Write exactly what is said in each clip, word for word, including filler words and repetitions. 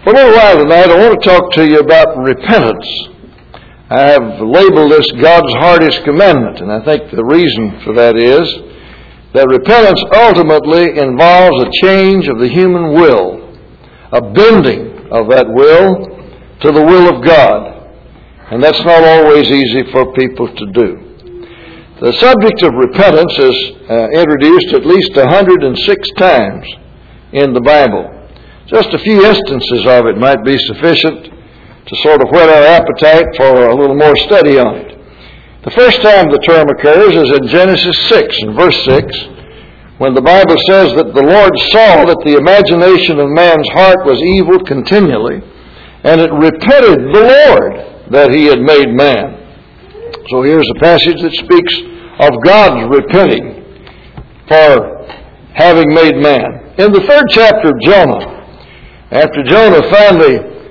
For a little while tonight, I want to talk to you about repentance. I have labeled this God's hardest commandment, and I think the reason for that is that repentance ultimately involves a change of the human will, a bending of that will to the will of God. And that's not always easy for people to do. The subject of repentance is uh, introduced at least one hundred six times in the Bible. Just a few instances of it might be sufficient to sort of whet our appetite for a little more study on it. The first time the term occurs is in Genesis six, in verse six, when the Bible says that the Lord saw that the imagination of man's heart was evil continually, and it repented the Lord that he had made man. So here's a passage that speaks of God's repenting for having made man. In the third chapter of Jonah, after Jonah finally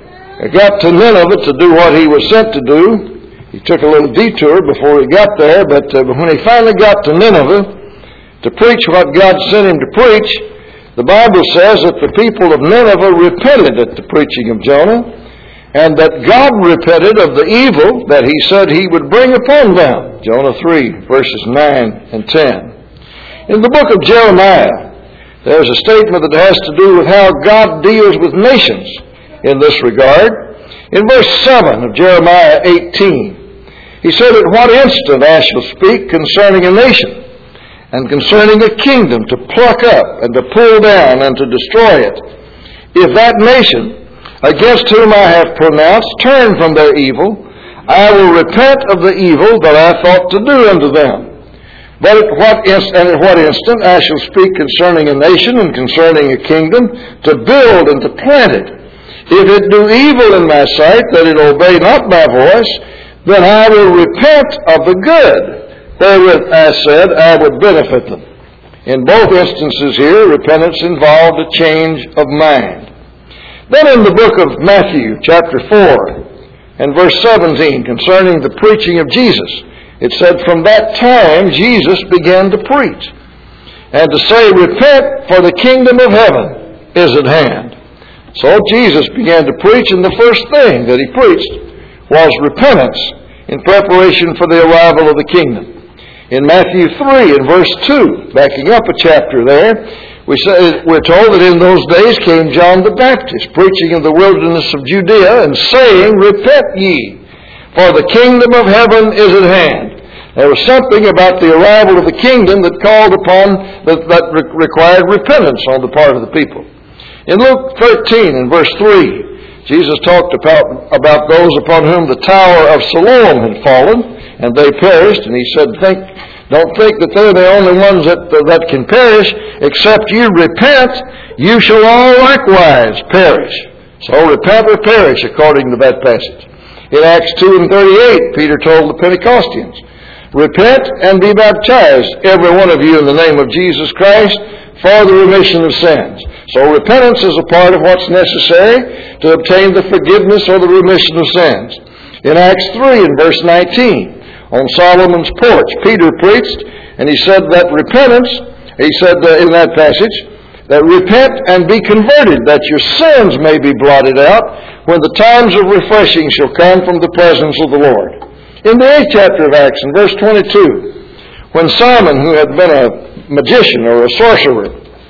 got to Nineveh to do what he was sent to do, he took a little detour before he got there, but uh, when he finally got to Nineveh to preach what God sent him to preach, the Bible says that the people of Nineveh repented at the preaching of Jonah, and that God repented of the evil that he said he would bring upon them. Jonah three, verses nine and ten. In the book of Jeremiah, there's a statement that has to do with how God deals with nations in this regard. In verse seven of Jeremiah eighteen, he said, "At what instant I shall speak concerning a nation, and concerning a kingdom to pluck up, and to pull down, and to destroy it. If that nation, against whom I have pronounced, turn from their evil, I will repent of the evil that I thought to do unto them. But at what inst- and at what instant I shall speak concerning a nation and concerning a kingdom, to build and to plant it. If it do evil in my sight, that it obey not my voice, then I will repent of the good wherewith I said I would benefit them." In both instances here, repentance involved a change of mind. Then in the book of Matthew, chapter four, and verse seventeen, concerning the preaching of Jesus, it said, "From that time Jesus began to preach, and to say, Repent, for the kingdom of heaven is at hand." So Jesus began to preach, and the first thing that he preached was repentance in preparation for the arrival of the kingdom. In Matthew three, in verse two, backing up a chapter there, we say, we're told that in those days came John the Baptist, preaching in the wilderness of Judea, and saying, Repent ye, for the kingdom of heaven is at hand. There was something about the arrival of the kingdom that called upon, that, that re- required repentance on the part of the people. In Luke thirteen, in verse three, Jesus talked about, about those upon whom the tower of Siloam had fallen, and they perished, and he said, think, don't think that they're the only ones that, uh, that can perish, except you repent, you shall all likewise perish. So repent or perish, according to that passage. In Acts two and thirty-eight, Peter told the Pentecostans, Repent and be baptized, every one of you, in the name of Jesus Christ, for the remission of sins. So repentance is a part of what's necessary to obtain the forgiveness or the remission of sins. In Acts three and verse nineteen, on Solomon's porch, Peter preached, and he said that repentance, he said uh, in that passage, that repent and be converted, that your sins may be blotted out, when the times of refreshing shall come from the presence of the Lord. In the eighth chapter of Acts, in verse twenty-two, when Simon, who had been a magician or a sorcerer,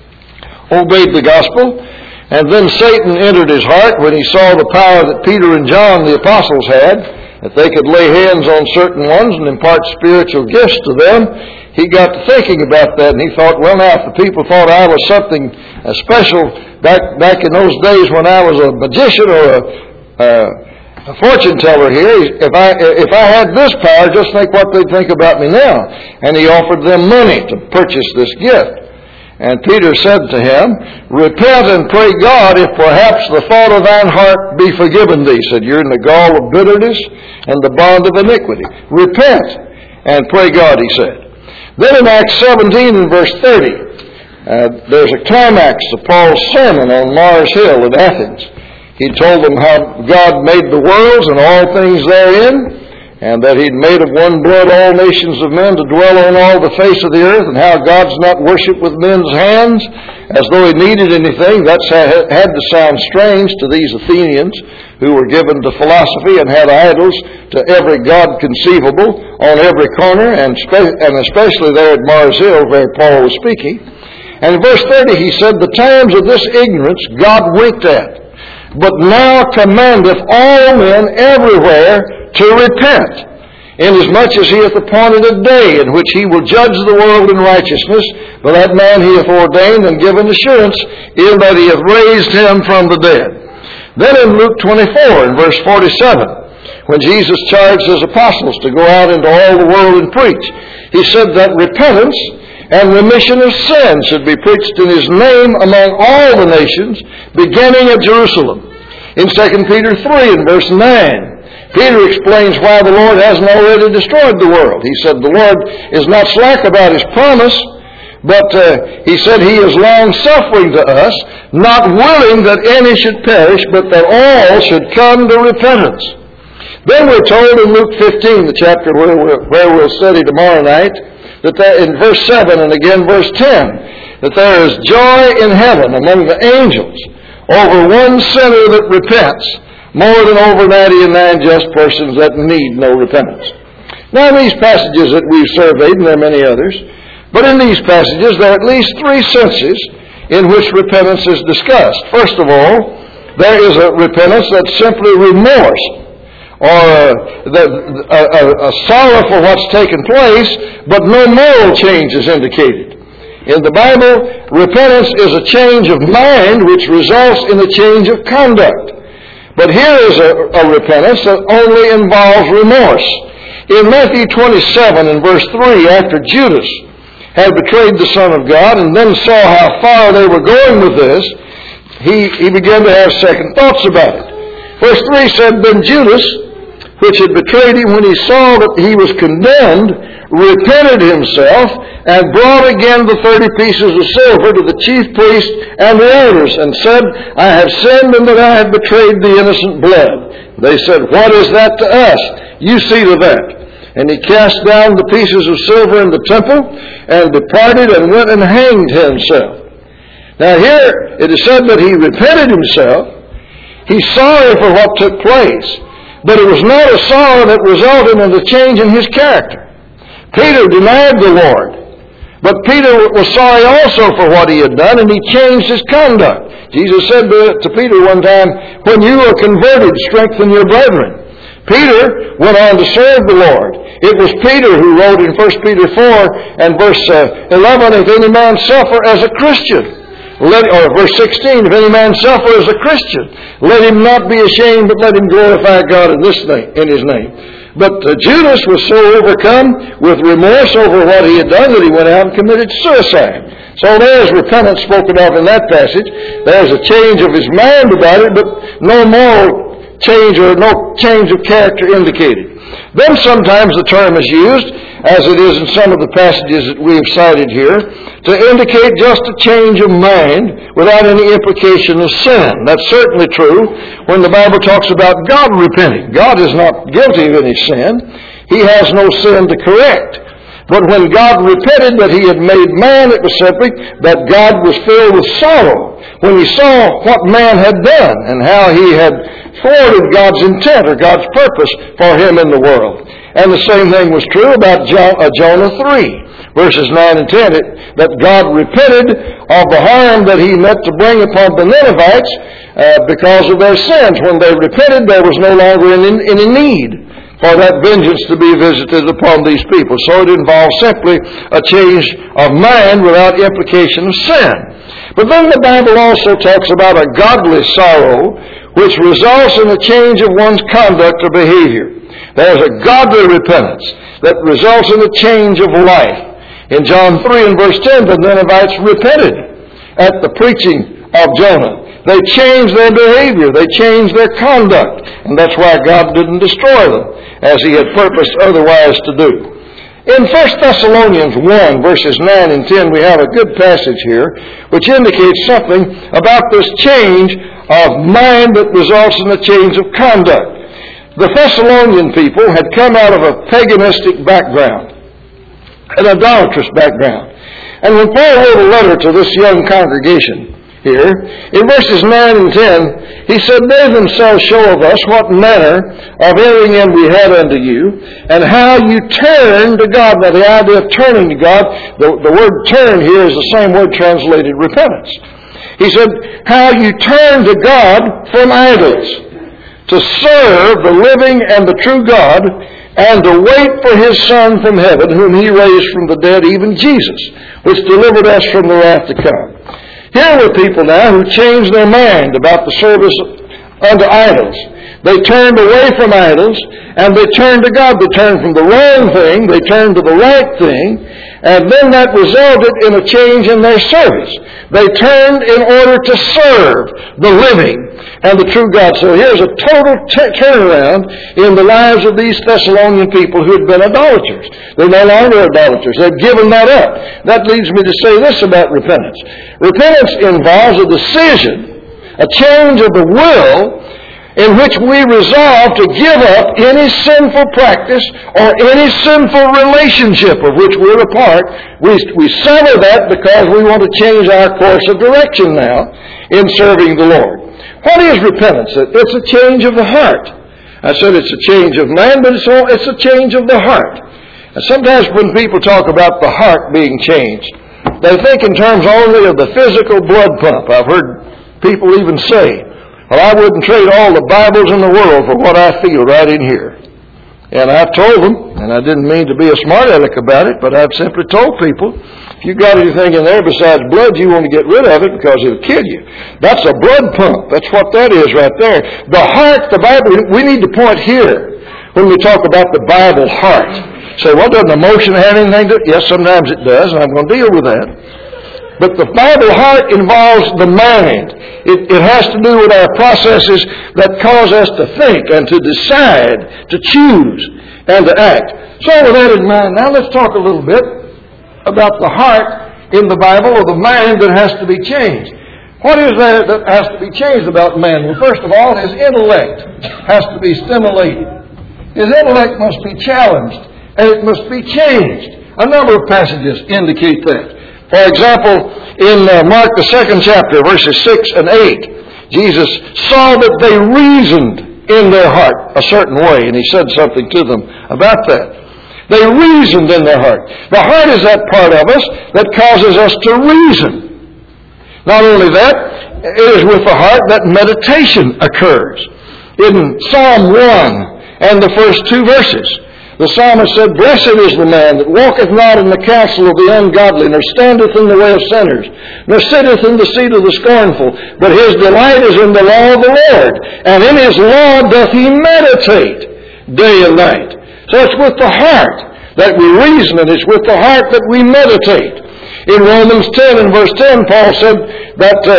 obeyed the gospel, and then Satan entered his heart when he saw the power that Peter and John, the apostles, had, that they could lay hands on certain ones and impart spiritual gifts to them. He got to thinking about that, and he thought, well, now, if the people thought I was something uh, special back back in those days when I was a magician or a, uh, a fortune teller here, if I if I had this power, just think what they'd think about me now. And he offered them money to purchase this gift. And Peter said to him, Repent and pray God, if perhaps the thought of thine heart be forgiven thee. He said, you're in the gall of bitterness and the bond of iniquity. Repent and pray God, he said. Then in Acts seventeen and verse thirty, uh, there's a climax of Paul's sermon on Mars Hill in Athens. He told them how God made the worlds and all things therein, and that He'd made of one blood all nations of men to dwell on all the face of the earth, and how God's not worshipped with men's hands, as though He needed anything. That's had to sound strange to these Athenians, who were given to philosophy and had idols to every god conceivable on every corner, and, spe- and especially there at Mars Hill where Paul was speaking. And in verse thirty he said, "The times of this ignorance God winked at, but now commandeth all men everywhere to repent, inasmuch as He hath appointed a day in which He will judge the world in righteousness, by that man He hath ordained and given assurance, in that He hath raised Him from the dead." Then in Luke twenty-four, in verse forty-seven, when Jesus charged His apostles to go out into all the world and preach, He said that repentance and remission of sin should be preached in His name among all the nations, beginning at Jerusalem. In Second Peter three, in verse nine, Peter explains why the Lord hasn't already destroyed the world. He said the Lord is not slack about His promise, but uh, He said He is long-suffering to us, not willing that any should perish, but that all should come to repentance. Then we're told in Luke fifteen, the chapter where we'll, where we'll study tomorrow night, that there, in verse seven and again verse ten, that there is joy in heaven among the angels over one sinner that repents, more than over ninety-nine just persons that need no repentance. Now in these passages that we've surveyed, and there are many others, but in these passages there are at least three senses in which repentance is discussed. First of all, there is a repentance that's simply remorse, or a, a, a, a sorrow for what's taken place, but no moral change is indicated. In the Bible, repentance is a change of mind which results in a change of conduct. But here is a, a repentance that only involves remorse. In Matthew twenty-seven and verse three, after Judas had betrayed the Son of God and then saw how far they were going with this, he, he began to have second thoughts about it. Verse three said, "Then Judas, which had betrayed Him, when he saw that he was condemned, repented himself, and brought again the thirty pieces of silver to the chief priests and the elders, and said, I have sinned in that I have betrayed the innocent blood. They said, What is that to us? You see to that. And he cast down the pieces of silver in the temple, and departed, and went and hanged himself." Now here it is said that he repented himself. He's sorry for what took place, but it was not a sorrow that resulted in a change in his character. Peter denied the Lord, but Peter was sorry also for what he had done, and he changed his conduct. Jesus said to, to Peter one time, "When you are converted, strengthen your brethren." Peter went on to serve the Lord. It was Peter who wrote in First Peter four and verse eleven, "If any man suffer as a Christian," let, or verse sixteen, "If any man suffer as a Christian, let him not be ashamed, but let him glorify God in this name, in His name." But uh, Judas was so overcome with remorse over what he had done that he went out and committed suicide. So there's repentance spoken of in that passage. There's a change of his mind about it, but no moral change or no change of character indicated. Then sometimes the term is used, as it is in some of the passages that we have cited here, to indicate just a change of mind without any implication of sin. That's certainly true when the Bible talks about God repenting. God is not guilty of any sin. He has no sin to correct. But when God repented that He had made man, it was simply that God was filled with sorrow when He saw what man had done and how he had thwarted God's intent or God's purpose for him in the world. And the same thing was true about Jonah three, verses nine and ten, it, that God repented of the harm that He meant to bring upon the Ninevites uh, because of their sins. When they repented, there was no longer any, any need for that vengeance to be visited upon these people. So it involves simply a change of mind without implication of sin. But then the Bible also talks about a godly sorrow which results in a change of one's conduct or behavior. There's a godly repentance that results in a change of life. In John three and verse ten, the Ninevites repented at the preaching of Jonah. They changed their behavior. They changed their conduct. And that's why God didn't destroy them, as He had purposed otherwise to do. In First Thessalonians one, verses nine and ten, we have a good passage here which indicates something about this change of mind that results in a change of conduct. The Thessalonian people had come out of a paganistic background, an idolatrous background. And when Paul wrote a letter to this young congregation here, in verses nine and ten, he said, they themselves show of us what manner of erring in we had unto you, and how you turned to God. Now the idea of turning to God, the, the word turn here is the same word translated repentance. He said, how you turned to God from idols, to serve the living and the true God, and to wait for His Son from heaven, whom He raised from the dead, even Jesus, which delivered us from the wrath to come. Here were people now who changed their mind about the service unto idols. They turned away from idols, and they turned to God. They turned from the wrong thing, they turned to the right thing, and then that resulted in a change in their service. They turned in order to serve the living and the true God. So here's a total t- turnaround in the lives of these Thessalonian people who had been idolaters. They're no longer idolaters. They've given that up. That leads me to say this about repentance. Repentance involves a decision, a change of the will, in which we resolve to give up any sinful practice or any sinful relationship of which we're a part. We, we sever that because we want to change our course of direction now in serving the Lord. What is repentance? It's a change of the heart. I said it's a change of mind, but it's, all, it's a change of the heart. And sometimes when people talk about the heart being changed, they think in terms only of the physical blood pump. I've heard people even say, well, I wouldn't trade all the Bibles in the world for what I feel right in here. And I've told them, and I didn't mean to be a smart aleck about it, but I've simply told people, if you got anything in there besides blood, you want to get rid of it because it'll kill you. That's a blood pump. That's what that is right there. The heart, the Bible, we need to point here when we talk about the Bible heart. Say, well, doesn't emotion have anything to it? Yes, sometimes it does, and I'm going to deal with that. But the Bible heart involves the mind. It, it has to do with our processes that cause us to think and to decide, to choose, and to act. So with that in mind, now let's talk a little bit about the heart in the Bible, or the mind that has to be changed. What is that that has to be changed about man? Well, first of all, his intellect has to be stimulated. His intellect must be challenged, and it must be changed. A number of passages indicate that. For example, in uh, Mark the second chapter, verses six and eight, Jesus saw that they reasoned in their heart a certain way, and He said something to them about that. They reasoned in their heart. The heart is that part of us that causes us to reason. Not only that, it is with the heart that meditation occurs. In Psalm one and the first two verses, the psalmist said, blessed is the man that walketh not in the counsel of the ungodly, nor standeth in the way of sinners, nor sitteth in the seat of the scornful, but his delight is in the law of the Lord, and in His law doth he meditate day and night. So it's with the heart that we reason, and it's with the heart that we meditate. In Romans ten and verse ten, Paul said that uh,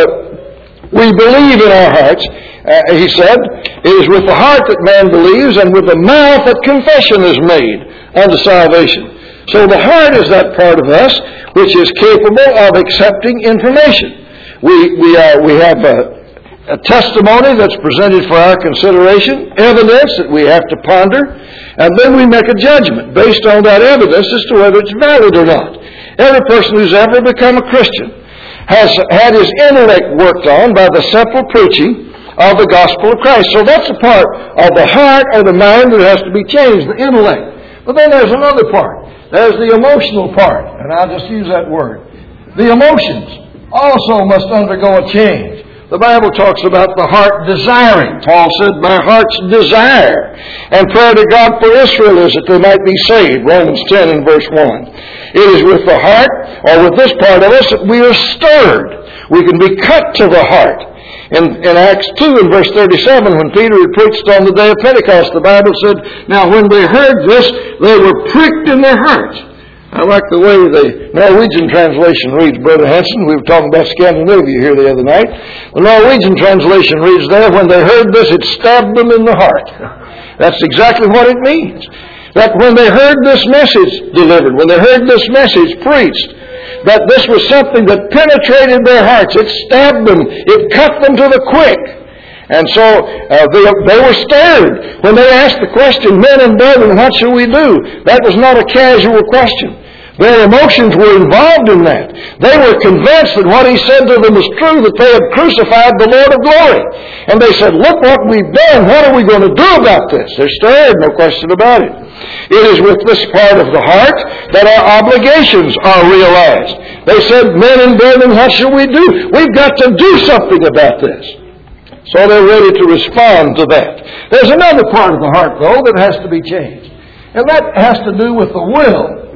we believe in our hearts. Uh, he said, it is with the heart that man believes, and with the mouth that confession is made unto salvation. So the heart is that part of us which is capable of accepting information. We we are we have a, a testimony that's presented for our consideration, evidence that we have to ponder, and then we make a judgment based on that evidence as to whether it's valid or not. Every person who's ever become a Christian has had his intellect worked on by the simple preaching of the gospel of Christ. So that's a part of the heart or the mind that has to be changed, the intellect. But then there's another part. There's the emotional part, and I'll just use that word. The emotions also must undergo a change. The Bible talks about the heart desiring. Paul said, my heart's desire. And prayer to God for Israel is that they might be saved. Romans ten and verse one. It is with the heart, or with this part of us, that we are stirred. We can be cut to the heart. In, in Acts two and verse thirty-seven, when Peter had preached on the day of Pentecost, the Bible said, now when they heard this, they were pricked in their hearts. I like the way the Norwegian translation reads, Brother Hanson. We were talking about Scandinavia here the other night. The Norwegian translation reads there, when they heard this, it stabbed them in the heart. That's exactly what it means. That when they heard this message delivered, when they heard this message preached, that this was something that penetrated their hearts. It stabbed them. It cut them to the quick. And so uh, they, they were stirred when they asked the question, men and brethren, what shall we do? That was not a casual question. Their emotions were involved in that. They were convinced that what he said to them was true, that they had crucified the Lord of glory. And they said, look what we've done. What are we going to do about this? They're stirred, no question about it. It is with this part of the heart that our obligations are realized. They said, men and brethren, what shall we do? We've got to do something about this. So they're ready to respond to that. There's another part of the heart, though, that has to be changed. And that has to do with the will,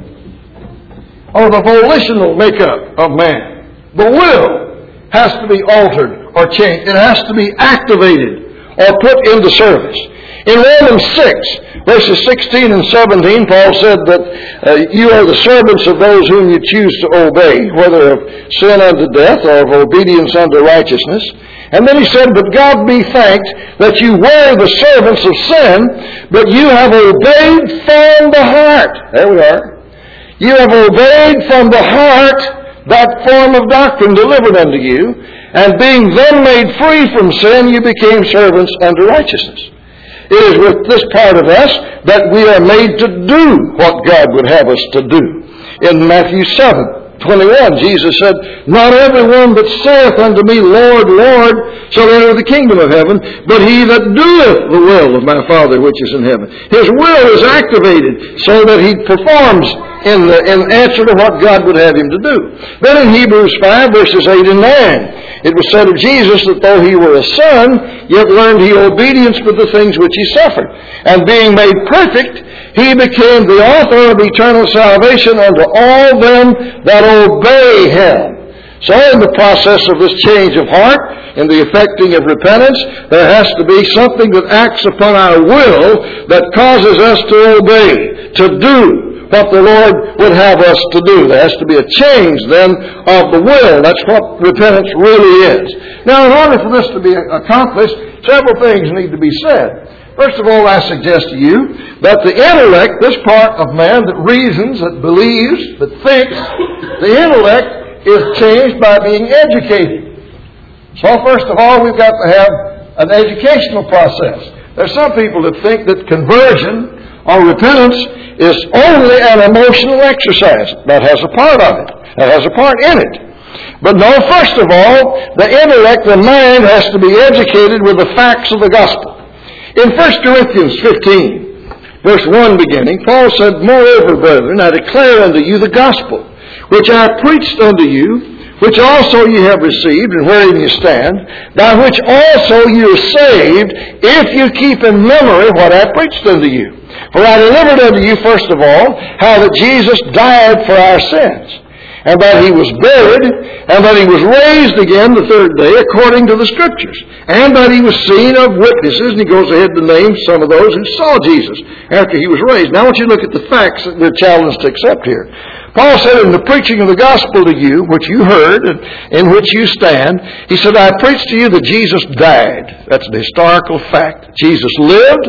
or the volitional makeup of man. The will has to be altered or changed. It has to be activated or put into service. In Romans six, verses sixteen and seventeen, Paul said that uh, you are the servants of those whom you choose to obey, whether of sin unto death or of obedience unto righteousness. And then he said, but God be thanked that you were the servants of sin, but you have obeyed from the heart. There we are. You have obeyed from the heart that form of doctrine delivered unto you, and being then made free from sin, you became servants unto righteousness. It is with this part of us that we are made to do what God would have us to do. In Matthew seven twenty-one, Jesus said, not every one that saith unto me, Lord, Lord, shall enter the kingdom of heaven, but he that doeth the will of my Father which is in heaven. His will is activated so that he performs in, the, in answer to what God would have him to do. Then in Hebrews five, verses eight and nine, it was said of Jesus that though he were a son, yet learned he obedience for the things which he suffered. And being made perfect, he became the author of eternal salvation unto all them that obey him. So in the process of this change of heart, in the effecting of repentance, there has to be something that acts upon our will that causes us to obey, to do what the Lord would have us to do. There has to be a change then of the will. That's what repentance really is. Now, in order for this to be accomplished, several things need to be said. First of all, I suggest to you that the intellect, this part of man that reasons, that believes, that thinks, the intellect is changed by being educated. So first of all, we've got to have an educational process. There's some people that think that conversion or repentance is only an emotional exercise. That has a part of it. That has a part in it. But no, first of all, the intellect, the mind, has to be educated with the facts of the gospel. In First Corinthians fifteen, verse one beginning, Paul said, moreover, brethren, I declare unto you the gospel, which I preached unto you, which also ye have received, and wherein you stand, by which also you are saved, if you keep in memory what I preached unto you. For I delivered unto you, first of all, how that Jesus died for our sins, and that he was buried, and that he was raised again the third day, according to the Scriptures, and that he was seen of witnesses, and he goes ahead to name some of those who saw Jesus after he was raised. Now I want you to look at the facts that we're challenged to accept here. Paul said, in the preaching of the gospel to you, which you heard, and in which you stand, he said, I preached to you that Jesus died. That's an historical fact. Jesus lived.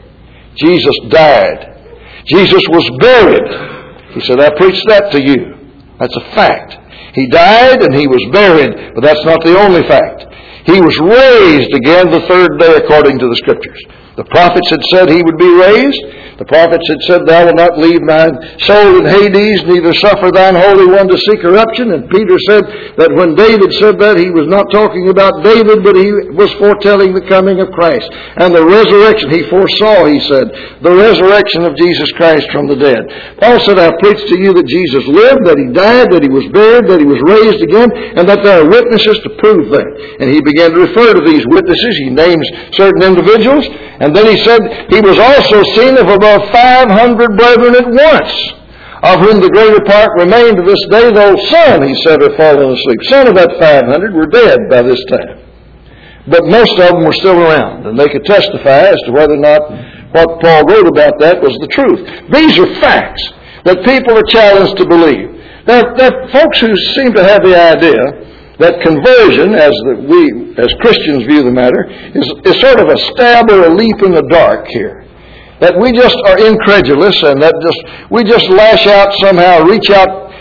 Jesus died. Jesus was buried. He said, I preached that to you. That's a fact. He died and he was buried, but that's not the only fact. He was raised again the third day according to the Scriptures. The prophets had said he would be raised. The prophets had said, thou wilt not leave thine soul in Hades, neither suffer thine Holy One to see corruption. And Peter said that when David said that, he was not talking about David, but he was foretelling the coming of Christ. And the resurrection, he foresaw, he said, the resurrection of Jesus Christ from the dead. Paul said, I preached to you that Jesus lived, that he died, that he was buried, that he was raised again, and that there are witnesses to prove that. And he began to refer to these witnesses. He names certain individuals. And then he said, he was also seen of above five hundred brethren at once, of whom the greater part remain to this day, though some, he said, are fallen asleep. Some of that five hundred were dead by this time. But most of them were still around, and they could testify as to whether or not what Paul wrote about that was the truth. These are facts that people are challenged to believe. There, there are folks who seem to have the idea that conversion, as the, we as Christians view the matter, is, is sort of a stab or a leap in the dark here. That we just are incredulous and that just we just lash out somehow, reach out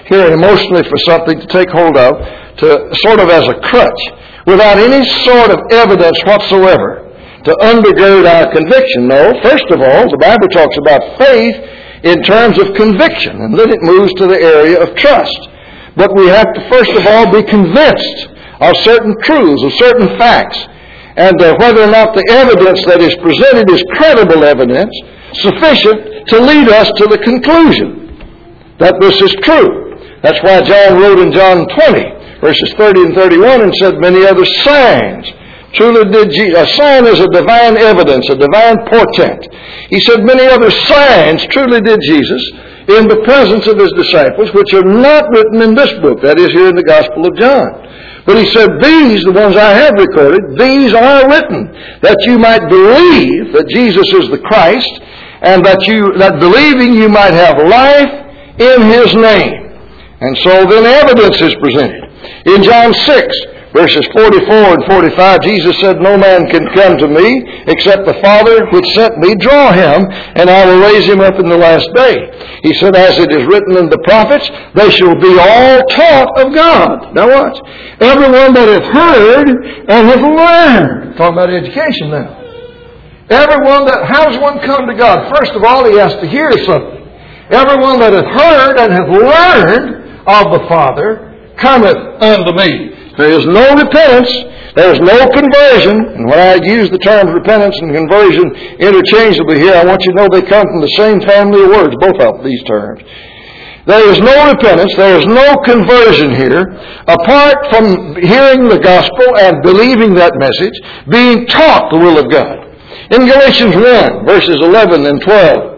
here emotionally for something to take hold of, to sort of as a crutch, without any sort of evidence whatsoever to undergird our conviction. No, first of all, the Bible talks about faith in terms of conviction, and then it moves to the area of trust. But we have to first of all be convinced of certain truths, of certain facts, and uh, whether or not the evidence that is presented is credible evidence, sufficient to lead us to the conclusion that this is true. That's why John wrote in John twenty, verses thirty and thirty-one, and said, many other signs truly did Jesus. A sign is a divine evidence, a divine portent. He said, many other signs truly did Jesus in the presence of his disciples, which are not written in this book, that is, here in the Gospel of John. But he said, these, the ones I have recorded, these are written, that you might believe that Jesus is the Christ, and that you, that believing you might have life in his name. And so then evidence is presented. In John six, verses forty-four and forty-five, Jesus said, no man can come to me except the Father which sent me draw him, and I will raise him up in the last day. He said, as it is written in the prophets, they shall be all taught of God. Now watch. Everyone that hath heard and hath learned. Talking about education now. Everyone that, how does one come to God? First of all, he has to hear something. Everyone that hath heard and hath learned of the Father cometh unto me. There is no repentance. There is no conversion. And when I use the terms repentance and conversion interchangeably here, I want you to know they come from the same family of words, both of these terms. There is no repentance. There is no conversion here apart from hearing the gospel and believing that message, being taught the will of God. In Galatians one, verses eleven and twelve,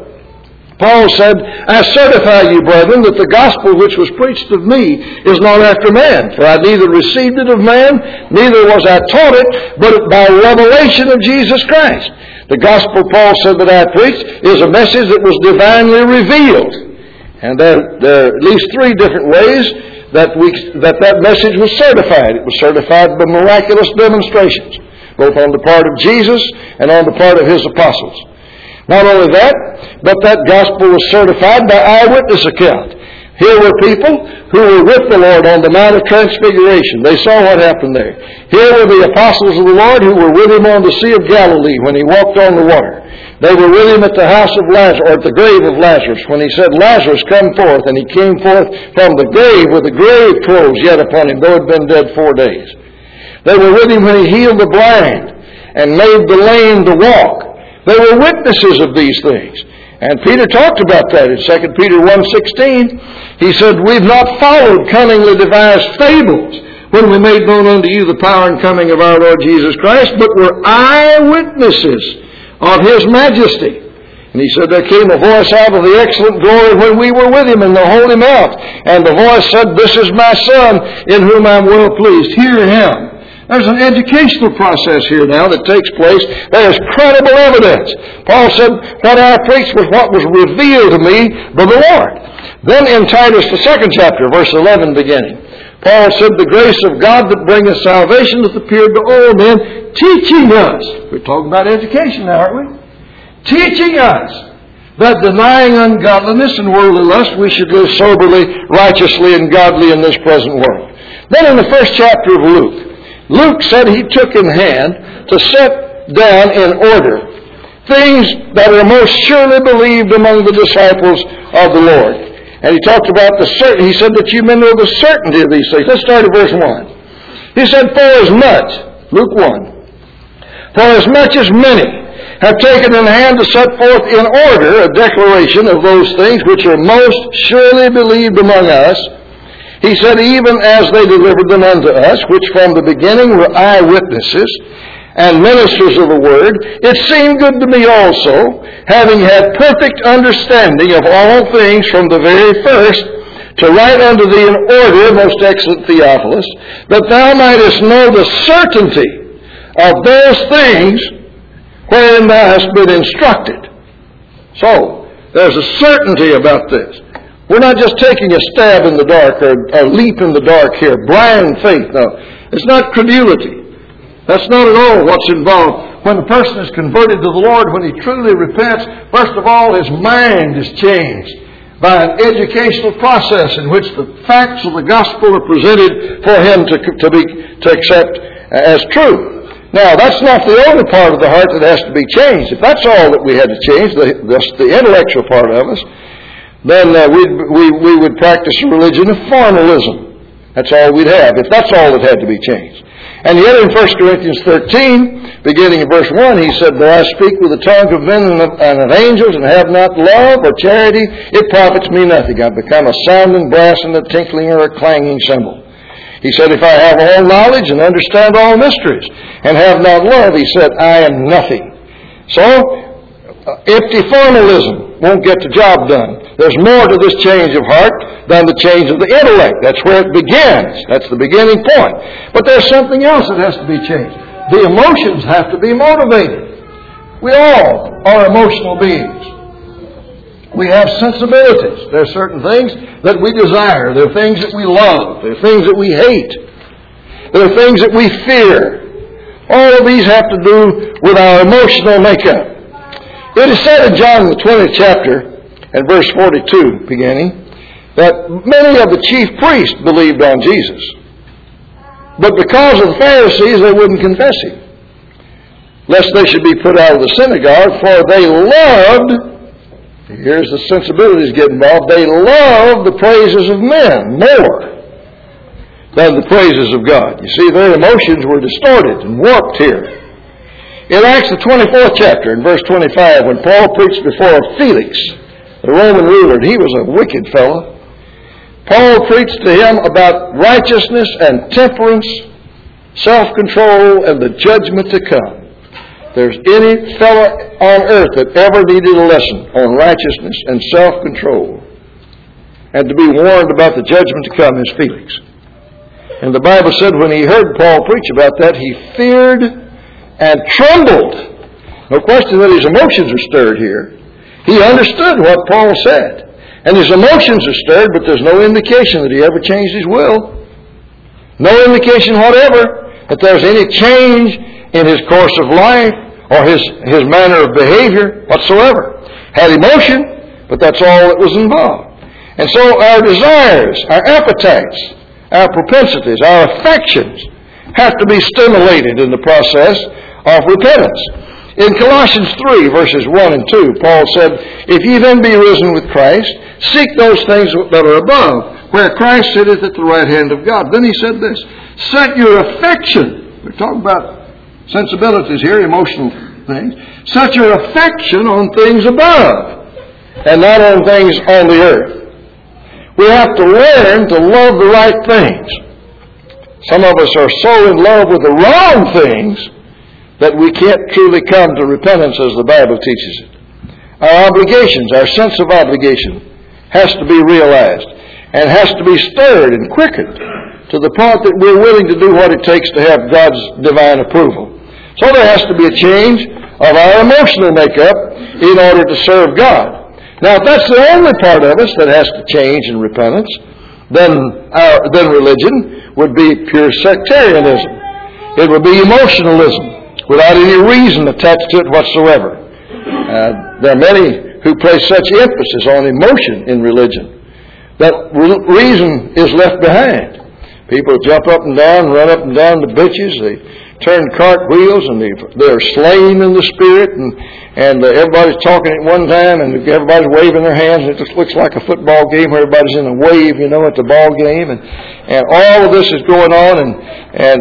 Paul said, I certify you, brethren, that the gospel which was preached of me is not after man. For I neither received it of man, neither was I taught it, but by revelation of Jesus Christ. The gospel, Paul said, that I preached is a message that was divinely revealed. And there, there are at least three different ways that, we, that that message was certified. It was certified by miraculous demonstrations, both on the part of Jesus and on the part of his apostles. Not only that, but that gospel was certified by eyewitness account. Here were people who were with the Lord on the Mount of Transfiguration. They saw what happened there. Here were the apostles of the Lord who were with him on the Sea of Galilee when he walked on the water. They were with him at the house of Lazarus, or at the grave of Lazarus, when he said, Lazarus, come forth. And he came forth from the grave with the grave clothes yet upon him, though he had been dead four days. They were with him when he healed the blind and made the lame to walk. They were witnesses of these things. And Peter talked about that in Second Peter one sixteen. He said, we've not followed cunningly devised fables when we made known unto you the power and coming of our Lord Jesus Christ, but were eyewitnesses of his majesty. And he said, there came a voice out of the excellent glory when we were with him in the Holy Mount. And the voice said, this is my Son, in whom I am well pleased. Hear him. There's an educational process here now that takes place. There is credible evidence. Paul said, what I preached was what was revealed to me by the Lord. Then in Titus, the second chapter, verse eleven beginning, Paul said, the grace of God that bringeth salvation hath appeared to all men, teaching us. We're talking about education now, aren't we? Teaching us that denying ungodliness and worldly lust, we should live soberly, righteously, and godly in this present world. Then in the first chapter of Luke, Luke said he took in hand to set down in order things that are most surely believed among the disciples of the Lord. And he talked about the certain, he said that you may know the certainty of these things. Let's start at verse one. He said, for as much, Luke one, for as much as many have taken in hand to set forth in order a declaration of those things which are most surely believed among us, he said, even as they delivered them unto us, which from the beginning were eyewitnesses and ministers of the word, it seemed good to me also, having had perfect understanding of all things from the very first, to write unto thee in order, most excellent Theophilus, that thou mightest know the certainty of those things wherein thou hast been instructed. So, there's a certainty about this. We're not just taking a stab in the dark or a leap in the dark here, blind faith. No, it's not credulity. That's not at all what's involved. When a person is converted to the Lord, when he truly repents, first of all, his mind is changed. by an educational process in which the facts of the gospel are presented for him to, to, be, to accept as true. Now, that's not the only part of the heart that has to be changed. If that's all that we had to change, the, the, the intellectual part of us, then uh, we'd, we, we would practice a religion of formalism. That's all we'd have, if that's all that had to be changed. And yet in First Corinthians thirteen, beginning in verse one, he said, "Though I speak with the tongue of men and of, and of angels, and have not love or charity, it profits me nothing. I've become a sounding brass and a tinkling or a clanging cymbal." He said, "If I have all knowledge and understand all mysteries, and have not love," he said, "I am nothing." So, uh, empty formalism won't get the job done. There's more to this change of heart than the change of the intellect. That's where it begins. That's the beginning point. But there's something else that has to be changed. The emotions have to be motivated. We all are emotional beings. We have sensibilities. There are certain things that we desire. There are things that we love. There are things that we hate. There are things that we fear. All of these have to do with our emotional makeup. It is said in John the twentieth chapter, and verse forty-two beginning, that many of the chief priests believed on Jesus. But because of the Pharisees, they wouldn't confess him, lest they should be put out of the synagogue, for they loved, here's the sensibilities get involved, they loved the praises of men more than the praises of God. You see, their emotions were distorted and warped here. In Acts the twenty-fourth chapter, in verse twenty-five, when Paul preached before Felix, the Roman ruler, and he was a wicked fellow, Paul preached to him about righteousness and temperance, self-control, and the judgment to come. If there's any fellow on earth that ever needed a lesson on righteousness and self-control, and to be warned about the judgment to come, is Felix. And the Bible said when he heard Paul preach about that, he feared and trembled. No question that his emotions are stirred here. He understood what Paul said. And his emotions are stirred, but there's no indication that he ever changed his will. No indication whatever that there's any change in his course of life or his, his manner of behavior whatsoever. Had emotion, but that's all that was involved. And so our desires, our appetites, our propensities, our affections have to be stimulated in the process of repentance. In Colossians three, verses one and two, Paul said, "If ye then be risen with Christ, seek those things that are above, where Christ sitteth at the right hand of God." Then he said this, "Set your affection," we're talking about sensibilities here, emotional things, "set your affection on things above, and not on things on the earth." We have to learn to love the right things. Some of us are so in love with the wrong things that we can't truly come to repentance as the Bible teaches it. Our obligations, our sense of obligation, has to be realized and has to be stirred and quickened to the point that we're willing to do what it takes to have God's divine approval. So there has to be a change of our emotional makeup in order to serve God. Now, if that's the only part of us that has to change in repentance, then our, then religion would be pure sectarianism. It would be emotionalism without any reason attached to it whatsoever. Uh, there are many who place such emphasis on emotion in religion that re- reason is left behind. People jump up and down, run up and down the benches, they turn cartwheels, and they, they're slain in the Spirit, and, and uh, everybody's talking at one time, and everybody's waving their hands, and it just looks like a football game where everybody's in a wave, you know, at the ball game, and, and all of this is going on, and, and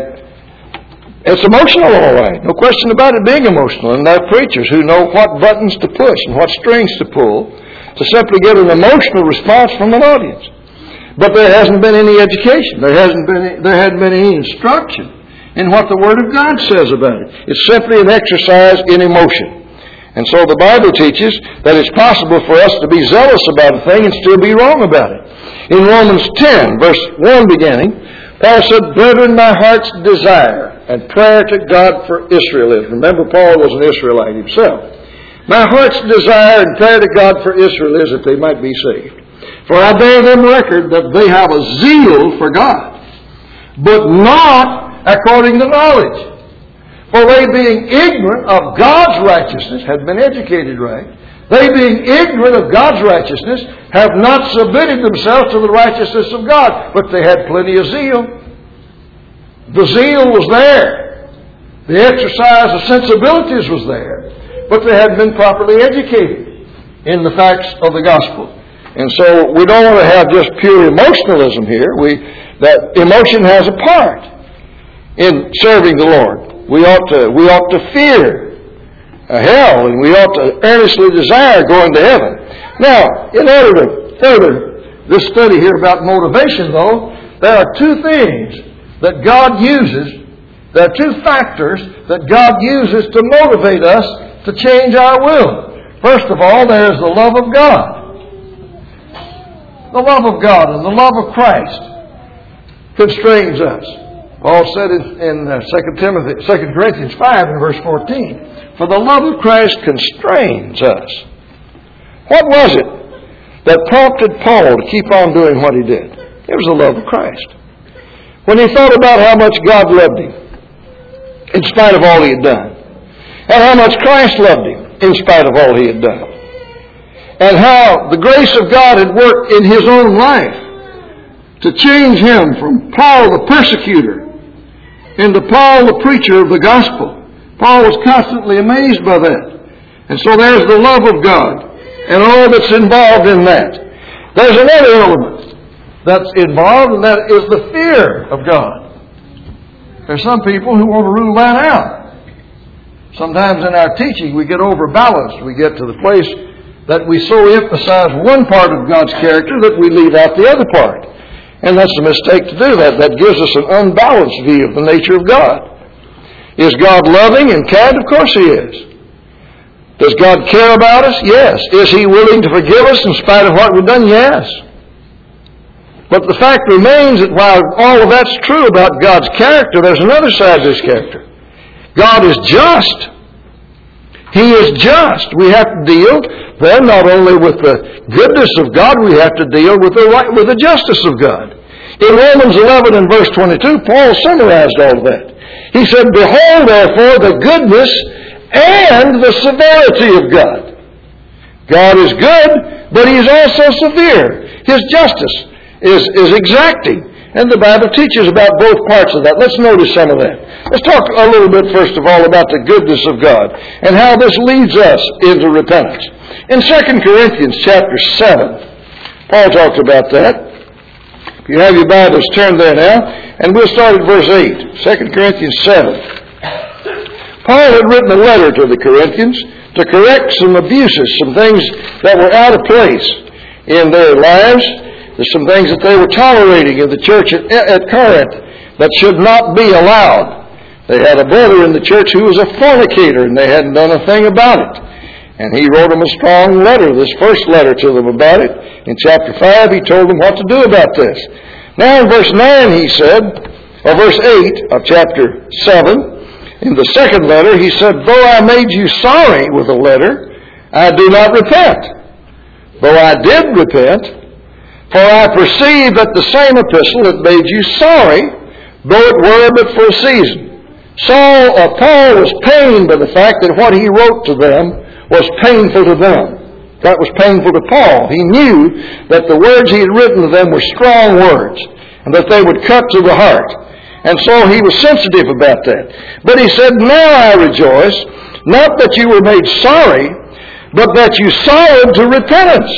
it's emotional, all right. No question about it being emotional. And there are preachers who know what buttons to push and what strings to pull to simply get an emotional response from an audience. But there hasn't been any education. There hasn't been there hadn't been any instruction in what the Word of God says about it. It's simply an exercise in emotion. And so the Bible teaches that it's possible for us to be zealous about a thing and still be wrong about it. In Romans ten, verse one beginning, Paul said, "Brethren, my heart's desire and prayer to God for Israel is." Remember, Paul was an Israelite himself. "My heart's desire and prayer to God for Israel is that they might be saved. For I bear them record that they have a zeal for God, but not according to knowledge. For they, being ignorant of God's righteousness," had been educated right, They, being ignorant of God's righteousness, have not submitted themselves to the righteousness of God. But they had plenty of zeal. The zeal was there. The exercise of sensibilities was there. But they hadn't been properly educated in the facts of the gospel. And so we don't want to have just pure emotionalism here. We, that emotion has a part in serving the Lord. We ought to, we ought to fear a hell, and we ought to earnestly desire going to heaven. Now, in order to further this study here about motivation, though, there are two things that God uses, there are two factors that God uses to motivate us to change our will. First of all, there is the love of God. The love of God and the love of Christ constrains us. Paul said in, in uh, Second Timothy, Second Corinthians five and verse fourteen, for the love of Christ constrains us. What was it that prompted Paul to keep on doing what he did? It was the love of Christ. When he thought about how much God loved him, in spite of all he had done, and how much Christ loved him, in spite of all he had done, and how the grace of God had worked in his own life to change him from Paul the persecutor into Paul the preacher of the gospel. Paul was constantly amazed by that. And so there's the love of God and all that's involved in that. There's another element that's involved, and that is the fear of God. There's some people who want to rule that out. Sometimes in our teaching we get overbalanced. We get to the place that we so emphasize one part of God's character that we leave out the other part. And that's a mistake to do that. That gives us an unbalanced view of the nature of God. Is God loving and kind? Of course He is. Does God care about us? Yes. Is He willing to forgive us in spite of what we've done? Yes. But the fact remains that while all of that's true about God's character, there's another side to His character. God is just. He is just. We have to deal then not only with the goodness of God, we have to deal with the right, with the justice of God. In Romans eleven and verse twenty-two, Paul summarized all of that. He said, behold therefore the goodness and the severity of God. God is good, but He is also severe. His justice is, is exacting. And the Bible teaches about both parts of that. Let's notice some of that. Let's talk a little bit, first of all, about the goodness of God and how this leads us into repentance. In Second Corinthians chapter seven, Paul talked about that. If you have your Bibles, turn there now, and we'll start at verse eight. Second Corinthians seven. Paul had written a letter to the Corinthians to correct some abuses, some things that were out of place in their lives. There's some things that they were tolerating in the church at, at Corinth that should not be allowed. They had a brother in the church who was a fornicator, and they hadn't done a thing about it. And he wrote them a strong letter, this first letter to them about it. In chapter five, he told them what to do about this. Now in verse nine, he said, or verse eight of chapter seven, in the second letter, he said, though I made you sorry with a letter, I do not repent. Though I did repent, for I perceive that the same epistle had made you sorry, though it were but for a season. Saul, or Paul was pained by the fact that what he wrote to them was painful to them. That was painful to Paul. He knew that the words he had written to them were strong words, and that they would cut to the heart. And so he was sensitive about that. But he said, now I rejoice, not that you were made sorry, but that you sorrowed to repentance.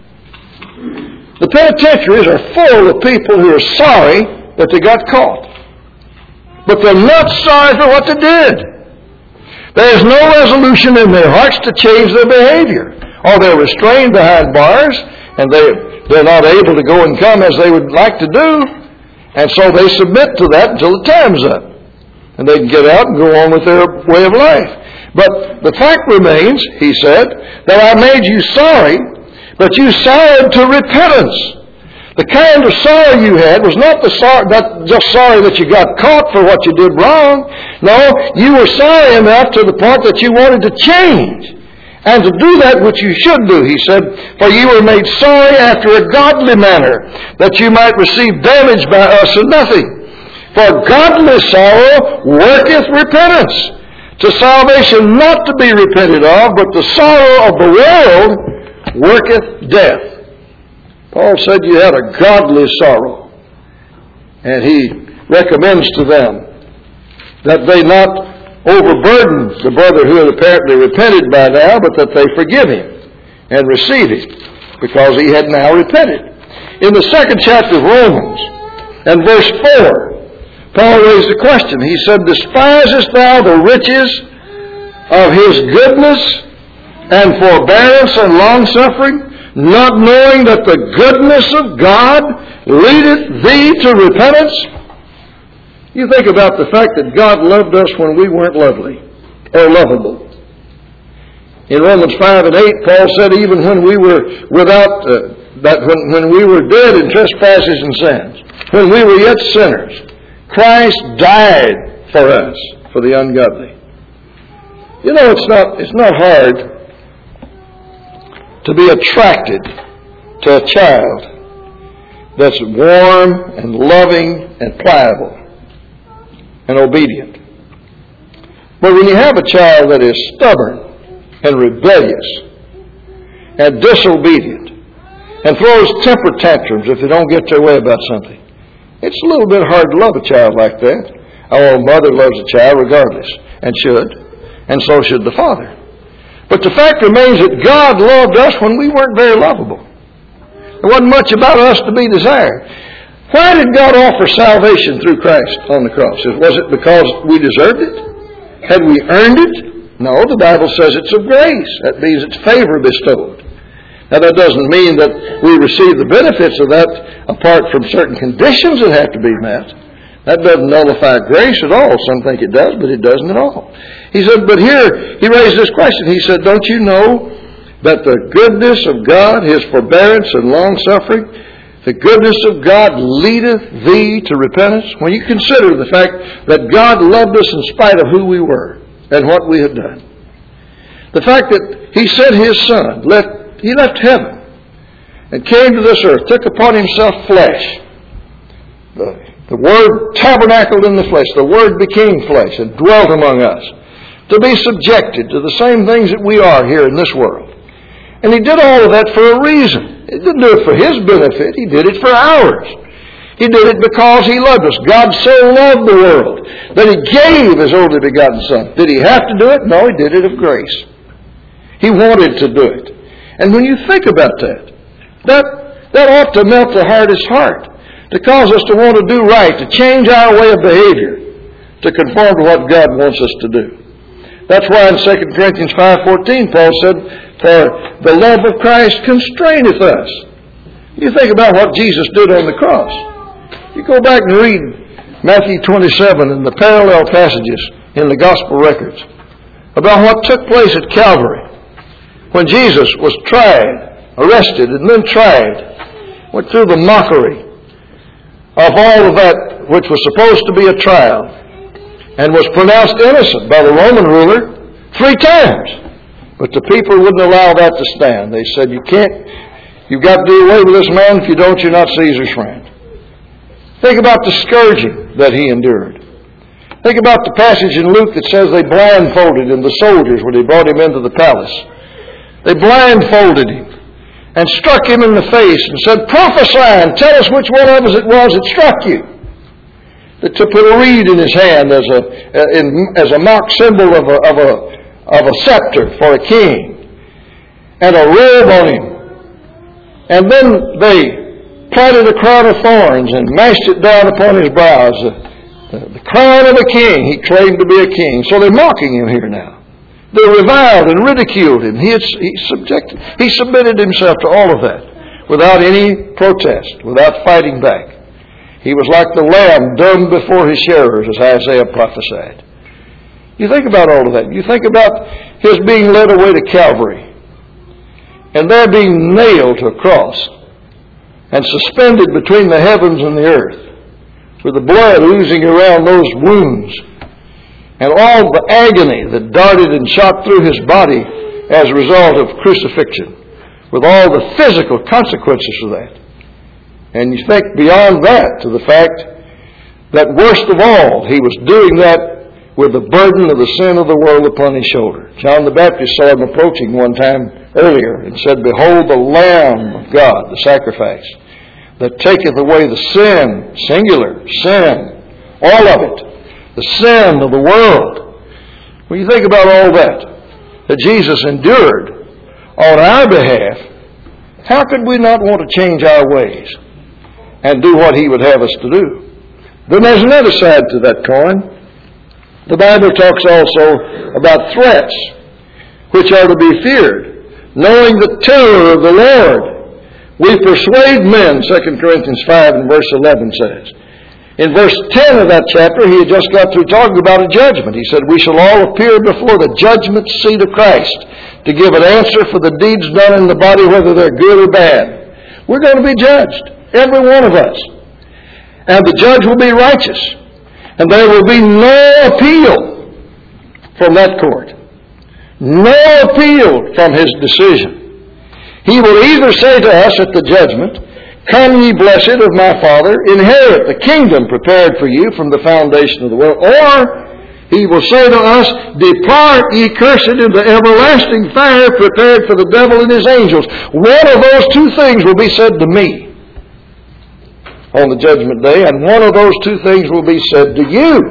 The penitentiaries are full of people who are sorry that they got caught. But they're not sorry for what they did. There is no resolution in their hearts to change their behavior. Or they're restrained behind bars, and they, they're not able to go and come as they would like to do. And so they submit to that until the time's up. And they can get out and go on with their way of life. But the fact remains, he said, that I made you sorry, but you sorrowed to repentance. The kind of sorrow you had was not the sorrow, not just sorry that you got caught for what you did wrong. No, you were sorry enough to the point that you wanted to change. And to do that which you should do, he said, for you were made sorry after a godly manner, that you might receive damage by us and nothing. For godly sorrow worketh repentance, to salvation not to be repented of, but the sorrow of the world worketh death. Paul said you had a godly sorrow. And he recommends to them that they not overburden the brother who had apparently repented by now, but that they forgive him and receive him, because he had now repented. In the second chapter of Romans, and verse four, Paul raised a question. He said, despisest thou the riches of his goodness and forbearance and longsuffering, not knowing that the goodness of God leadeth thee to repentance? You think about the fact that God loved us when we weren't lovely or lovable. In Romans five and eight, Paul said even when we were without, uh, that when, when we were dead in trespasses and sins, when we were yet sinners, Christ died for us, for the ungodly. You know, it's not, it's not hard to be attracted to a child that's warm and loving and pliable and obedient. But when you have a child that is stubborn and rebellious and disobedient and throws temper tantrums if they don't get their way about something, it's a little bit hard to love a child like that. Our mother loves a child regardless, and should, and so should the father. But the fact remains that God loved us when we weren't very lovable. There wasn't much about us to be desired. Why did God offer salvation through Christ on the cross? Was it because we deserved it? Had we earned it? No, the Bible says it's of grace. That means it's favor bestowed. Now, that doesn't mean that we receive the benefits of that apart from certain conditions that have to be met. That doesn't nullify grace at all. Some think it does, but it doesn't at all. He said, but here, he raised this question. He said, don't you know that the goodness of God, his forbearance and long-suffering, the goodness of God leadeth thee to repentance? When you consider the fact that God loved us in spite of who we were and what we had done. The fact that he sent his Son, left He left heaven and came to this earth, took upon himself flesh. The, the Word tabernacled in the flesh. The Word became flesh and dwelt among us to be subjected to the same things that we are here in this world. And he did all of that for a reason. He didn't do it for his benefit. He did it for ours. He did it because he loved us. God so loved the world that he gave his only begotten Son. Did he have to do it? No, he did it of grace. He wanted to do it. And when you think about that, that, that ought to melt the hardest heart, to cause us to want to do right, to change our way of behavior, to conform to what God wants us to do. That's why in Second Corinthians five fourteen, Paul said, for the love of Christ constraineth us. You think about what Jesus did on the cross. You go back and read Matthew twenty-seven and the parallel passages in the gospel records about what took place at Calvary. When Jesus was tried, arrested, and then tried, went through the mockery of all of that which was supposed to be a trial, and was pronounced innocent by the Roman ruler three times. But the people wouldn't allow that to stand. They said, you can't, you've got to do away with this man. If you don't, you're not Caesar's friend. Think about the scourging that he endured. Think about the passage in Luke that says they blindfolded him, the soldiers, when they brought him into the palace. They blindfolded him and struck him in the face and said, prophesy and tell us which one of us it was that struck you. That to put a reed in his hand as a in, as a mock symbol of a, of a of a scepter for a king, and a robe on him. And then they planted a crown of thorns and mashed it down upon his brows. The, the, the crown of a king. He claimed to be a king. So they're mocking him here now. They reviled and ridiculed him. He, had, he, subjected, he submitted himself to all of that without any protest, without fighting back. He was like the lamb dumb before his shearers, as Isaiah prophesied. You think about all of that. You think about his being led away to Calvary and there being nailed to a cross and suspended between the heavens and the earth with the blood oozing around those wounds. And all the agony that darted and shot through his body as a result of crucifixion, with all the physical consequences of that. And you think beyond that to the fact that worst of all, he was doing that with the burden of the sin of the world upon his shoulder. John the Baptist saw him approaching one time earlier and said, "Behold the Lamb of God, the sacrifice, that taketh away the sin," singular, sin, all of it, the sin of the world. When you think about all that, that Jesus endured on our behalf, how could we not want to change our ways and do what he would have us to do? Then there's another side to that coin. The Bible talks also about threats which are to be feared. Knowing the terror of the Lord, we persuade men, Second Corinthians five and verse eleven says. In verse ten of that chapter, he had just got through talking about a judgment. He said, "We shall all appear before the judgment seat of Christ to give an answer for the deeds done in the body, whether they're good or bad." We're going to be judged, every one of us. And the judge will be righteous. And there will be no appeal from that court. No appeal from his decision. He will either say to us at the judgment, "Come ye blessed of my Father, inherit the kingdom prepared for you from the foundation of the world." Or he will say to us, "Depart ye cursed into everlasting fire prepared for the devil and his angels." One of those two things will be said to me on the judgment day, and one of those two things will be said to you.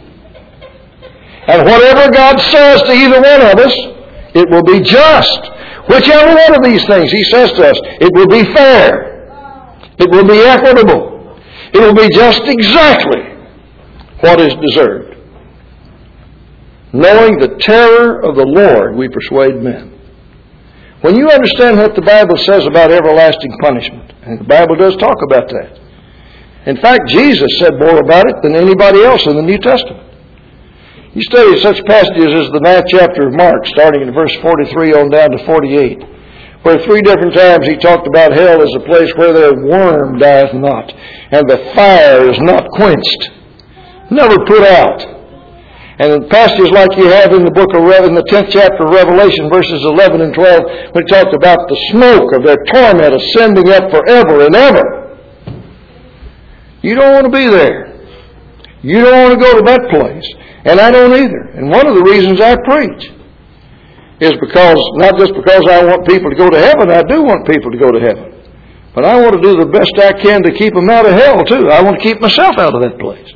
And whatever God says to either one of us, it will be just. Whichever one of these things he says to us, it will be fair. It will be equitable. It will be just exactly what is deserved. Knowing the terror of the Lord, we persuade men. When you understand what the Bible says about everlasting punishment, and the Bible does talk about that. In fact, Jesus said more about it than anybody else in the New Testament. You study such passages as the ninth chapter of Mark, starting in verse forty-three on down to forty-eight, where three different times he talked about hell as a place where their worm dieth not, and the fire is not quenched, never put out. And in passages like you have in the book of Rev- in the tenth chapter of Revelation, verses eleven and twelve, when he talked about the smoke of their torment ascending up forever and ever. You don't want to be there. You don't want to go to that place. And I don't either. And one of the reasons I preach is because, not just because I want people to go to heaven, I do want people to go to heaven. But I want to do the best I can to keep them out of hell too. I want to keep myself out of that place.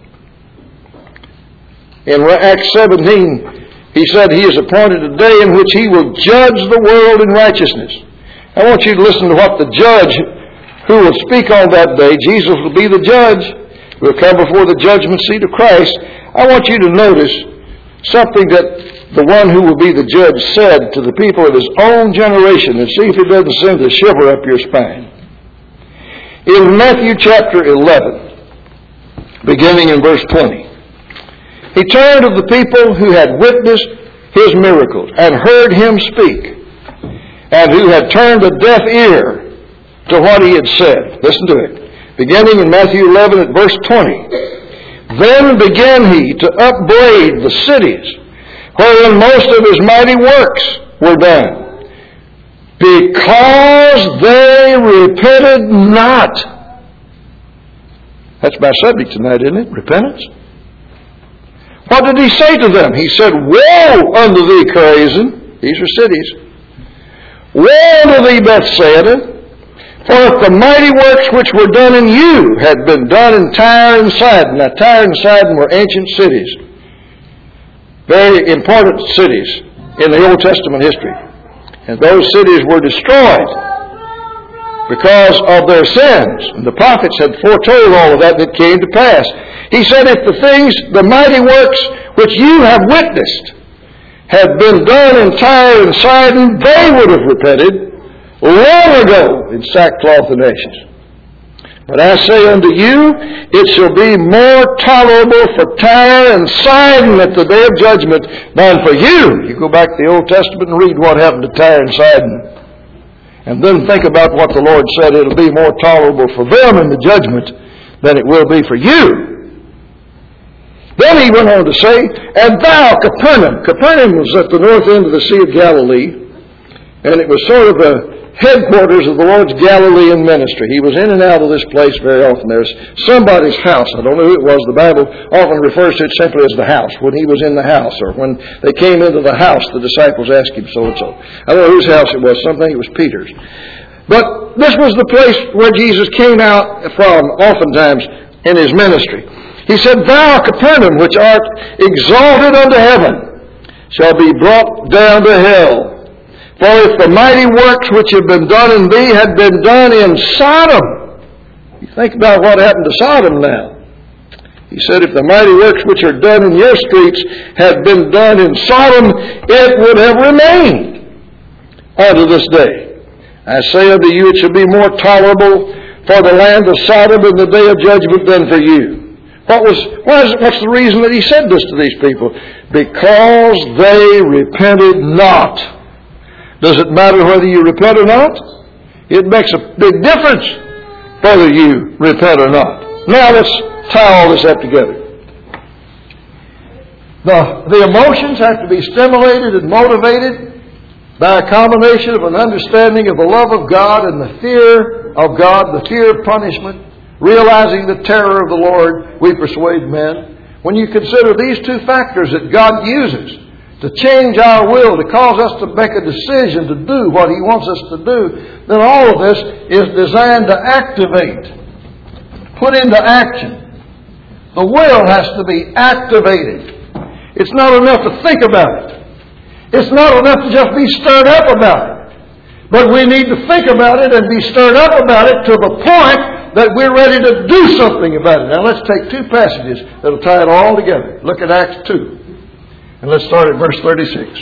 In Acts seventeen, he said he has appointed a day in which he will judge the world in righteousness. I want you to listen to what the judge who will speak on that day. Jesus will be the judge. We'll come before the judgment seat of Christ. I want you to notice something that the one who will be the judge said to the people of his own generation, and see if it doesn't send a shiver up your spine. In Matthew chapter eleven, beginning in verse twenty, he turned to the people who had witnessed his miracles and heard him speak, and who had turned a deaf ear to what he had said. Listen to it. Beginning in Matthew eleven at verse twenty. Then began he to upbraid the cities wherein most of his mighty works were done, because they repented not. That's my subject tonight, isn't it? Repentance. What did he say to them? He said, "Woe unto thee, Chorazin." These are cities. "Woe unto thee, Bethsaida! For if the mighty works which were done in you had been done in Tyre and Sidon." Now, Tyre and Sidon were ancient cities. Very important cities in the Old Testament history. And those cities were destroyed because of their sins. And the prophets had foretold all of that that came to pass. He said, if the things, the mighty works which you have witnessed had been done in Tyre and Sidon, they would have repented long ago in sackcloth and ashes. But I say unto you, it shall be more tolerable for Tyre and Sidon at the day of judgment than for you. You go back to the Old Testament and read what happened to Tyre and Sidon. And then think about what the Lord said. It'll be more tolerable for them in the judgment than it will be for you. Then he went on to say, "And thou, Capernaum." Capernaum was at the north end of the Sea of Galilee. And it was sort of a headquarters of the Lord's Galilean ministry. He was in and out of this place very often. There's somebody's house. I don't know who it was. The Bible often refers to it simply as the house, when he was in the house, or when they came into the house, the disciples asked him so-and-so. I don't know whose house it was. Some think it was Peter's. But this was the place where Jesus came out from oftentimes in his ministry. He said, Thou, Capernaum, which art exalted unto heaven, shall be brought down to hell. For if the mighty works which have been done in thee had been done in Sodom. You think about what happened to Sodom now. He said, if the mighty works which are done in your streets had been done in Sodom, it would have remained unto this day. I say unto you, it shall be more tolerable for the land of Sodom in the day of judgment than for you. What was, what is, what's the reason that he said this to these people? Because they repented not. Does it matter whether you repent or not? It makes a big difference whether you repent or not. Now let's tie all this up together. The, the emotions have to be stimulated and motivated by a combination of an understanding of the love of God and the fear of God, the fear of punishment, realizing the terror of the Lord, we persuade men. When you consider these two factors that God uses to change our will, to cause us to make a decision to do what He wants us to do, then all of this is designed to activate, put into action. The will has to be activated. It's not enough to think about it. It's not enough to just be stirred up about it. But we need to think about it and be stirred up about it to the point that we're ready to do something about it. Now let's take two passages that will tie it all together. Look at Acts two. And let's start at verse thirty-six.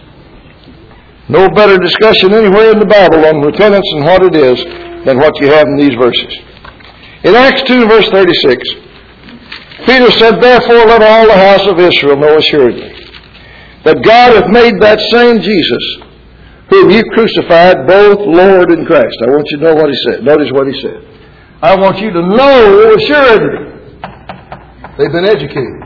No better discussion anywhere in the Bible on repentance and what it is than what you have in these verses. In Acts two, verse thirty-six, Peter said, Therefore let all the house of Israel know assuredly that God hath made that same Jesus, whom you crucified, both Lord and Christ. I want you to know what he said. Notice what he said. I want you to know assuredly. They've been educated.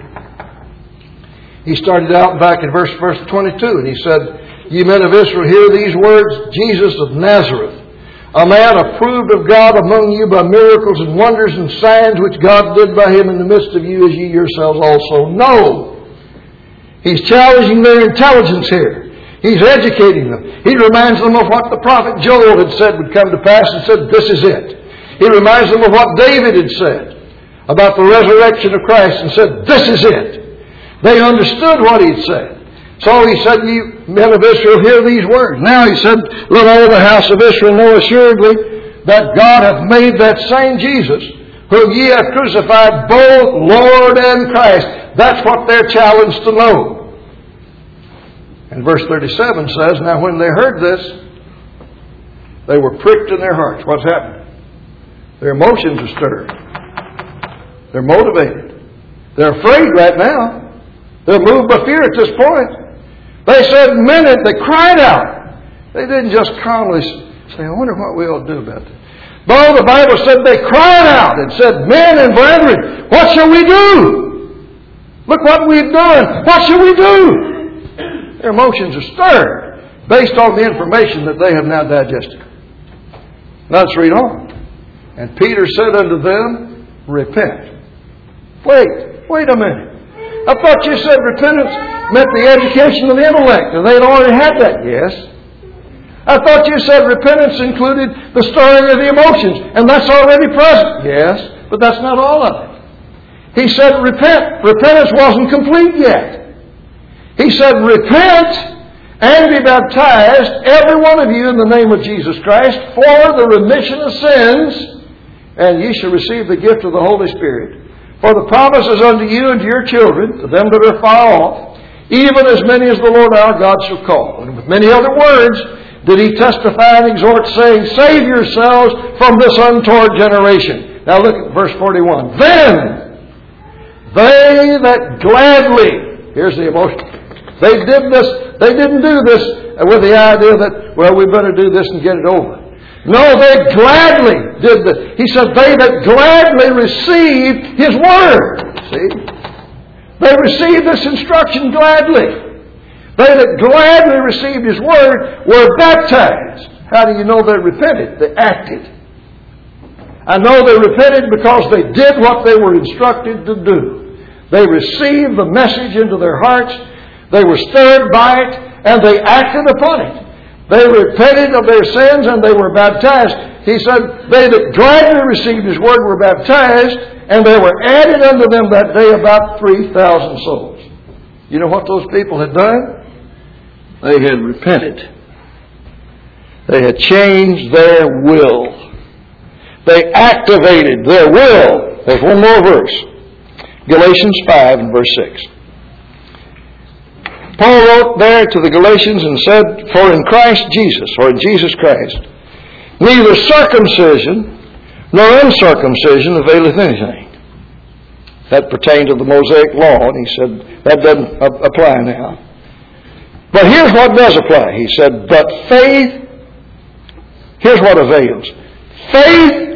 He started out back in verse, verse twenty-two, and he said, Ye men of Israel, hear these words, Jesus of Nazareth, a man approved of God among you by miracles and wonders and signs which God did by him in the midst of you, as ye yourselves also know. He's challenging their intelligence here. He's educating them. He reminds them of what the prophet Joel had said would come to pass and said, this is it. He reminds them of what David had said about the resurrection of Christ and said, this is it. They understood what he'd said. So he said, ye men of Israel, hear these words. Now he said, let all the house of Israel know assuredly that God hath made that same Jesus, whom ye have crucified, both Lord and Christ. That's what they're challenged to know. And verse thirty-seven says, Now when they heard this, they were pricked in their hearts. What's happened? Their emotions are stirred. They're motivated. They're afraid right now. They're moved by fear at this point. They said, men, they cried out. They didn't just calmly say, I wonder what we ought to do about this. No, the Bible said they cried out and said, Men and brethren, what shall we do? Look what we've done. What shall we do? Their emotions are stirred based on the information that they have now digested. Now let's read on. And Peter said unto them, Repent. Wait, wait a minute. I thought you said repentance meant the education of the intellect, and they'd already had that. Yes. I thought you said repentance included the stirring of the emotions, and that's already present. Yes, but that's not all of it. He said repent. Repentance wasn't complete yet. He said repent and be baptized, every one of you, in the name of Jesus Christ, for the remission of sins, and ye shall receive the gift of the Holy Spirit. For the promise is unto you and to your children, to them that are far off, even as many as the Lord our God shall call. And with many other words did he testify and exhort, saying, Save yourselves from this untoward generation. Now look at verse forty-one. Then they that gladly, here's the emotion, they did this, they didn't do this with the idea that, well, we better do this and get it over. No, they gladly did this. He said, they that gladly received His Word. See? They received this instruction gladly. They that gladly received His Word were baptized. How do you know they repented? They acted. I know they repented because they did what they were instructed to do. They received the message into their hearts. They were stirred by it, and they acted upon it. They repented of their sins, and they were baptized. He said, they that gladly received His word were baptized, and there were added unto them that day about three thousand souls. You know what those people had done? They had repented. They had changed their will. They activated their will. There's one more verse. Galatians five and verse six. Paul wrote there to the Galatians and said, for in Christ Jesus, or in Jesus Christ, neither circumcision nor uncircumcision availeth anything. That pertained to the Mosaic law, and he said that doesn't apply now. But here's what does apply. He said, but faith, here's what avails. Faith,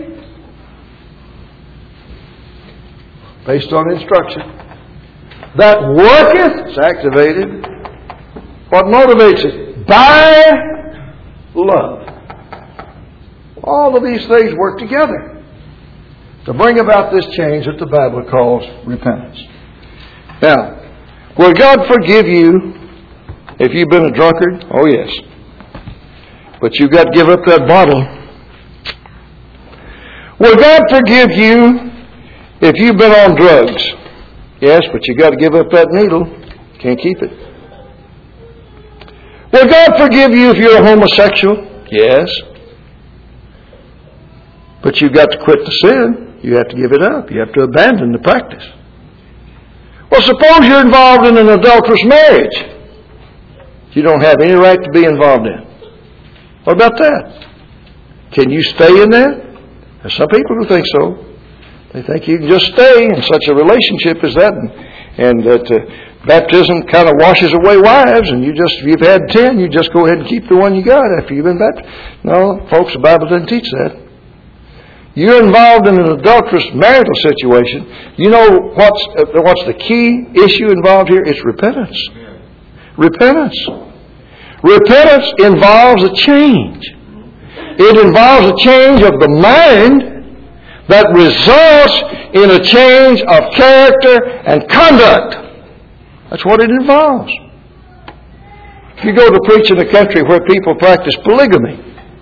based on instruction, that worketh, it's activated. What motivates it? By love. All of these things work together to bring about this change that the Bible calls repentance. Now, will God forgive you if you've been a drunkard? Oh, yes. But you've got to give up that bottle. Will God forgive you if you've been on drugs? Yes, but you've got to give up that needle. Can't keep it. Will God forgive you if you're a homosexual? Yes. But you've got to quit the sin. You have to give it up. You have to abandon the practice. Well, suppose you're involved in an adulterous marriage. You don't have any right to be involved in. What about that? Can you stay in that? There's some people who think so. They think you can just stay in such a relationship as that, and, and that uh, baptism kind of washes away wives, and you just, if you've had ten, you just go ahead and keep the one you got after you've been baptized. No, folks, the Bible doesn't teach that. You're involved in an adulterous marital situation. You know what's uh, what's the key issue involved here? It's repentance. Repentance. Repentance involves a change. It involves a change of the mind that results in a change of character and conduct. That's what it involves. If you go to preach in a country where people practice polygamy,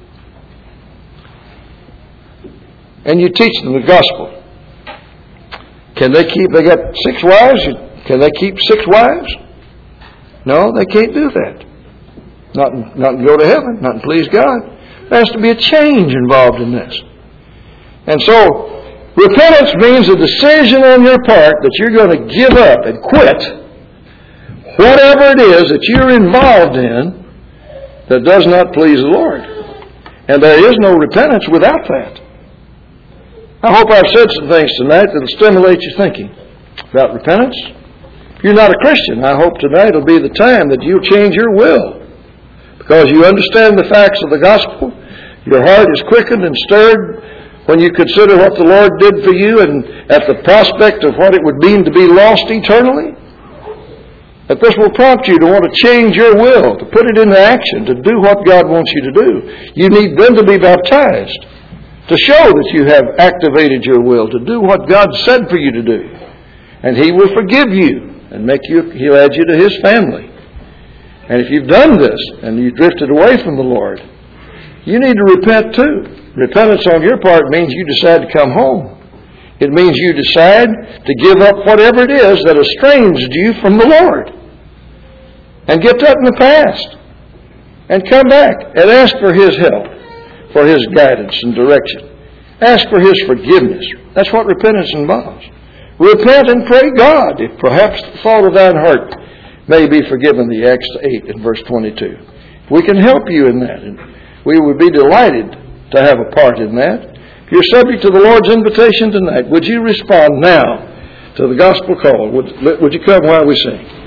and you teach them the gospel, can they keep, they got six wives, can they keep six wives? No, they can't do that. Not, not go to heaven, not please God. There has to be a change involved in this. And so, repentance means a decision on your part that you're going to give up and quit whatever it is that you're involved in that does not please the Lord. And there is no repentance without that. I hope I've said some things tonight that will stimulate your thinking about repentance. If you're not a Christian, I hope tonight will be the time that you'll change your will, because you understand the facts of the gospel. Your heart is quickened and stirred when you consider what the Lord did for you and at the prospect of what it would mean to be lost eternally. That this will prompt you to want to change your will, to put it into action, to do what God wants you to do. You need then to be baptized to show that you have activated your will, to do what God said for you to do. And He will forgive you and make you, He'll add you to His family. And if you've done this and you've drifted away from the Lord, you need to repent too. Repentance on your part means you decide to come home. It means you decide to give up whatever it is that estranged you from the Lord. And get that in the past. And come back and ask for His help, for His guidance and direction. Ask for His forgiveness. That's what repentance involves. Repent and pray God, if perhaps the fault of thine heart may be forgiven thee. Acts eight and verse twenty-two. We can help you in that. And we would be delighted to have a part in that. If you're subject to the Lord's invitation tonight, would you respond now to the gospel call? Would, would you come while we sing?